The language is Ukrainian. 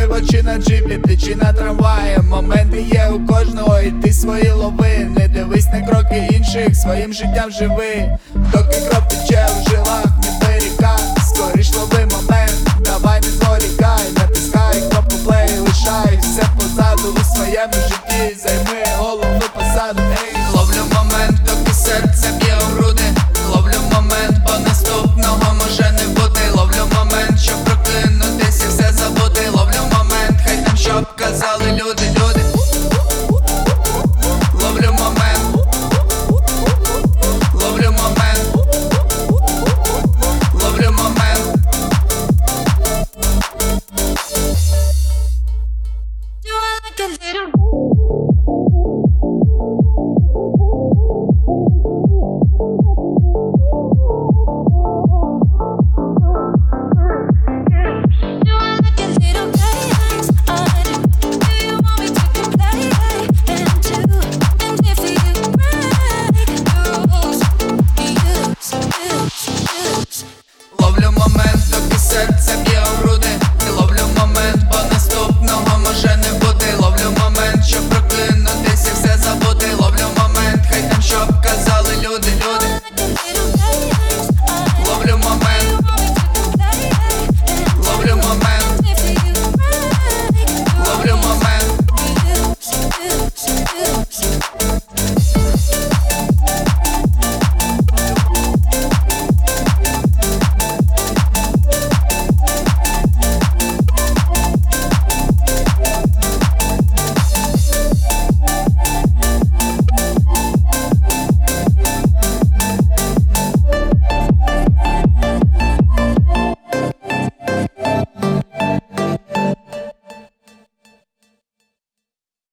пиво чи на джипі, ти чи на трамваї. Моменти є у кожного, і ти свої лови. Не дивись на кроки інших, своїм життям живи. Доки кров тече в жилах, не періка. Скоріш лови момент, давай не зволікай. Натискай кнопку плей, лишай все позаду у своєму житті. Займи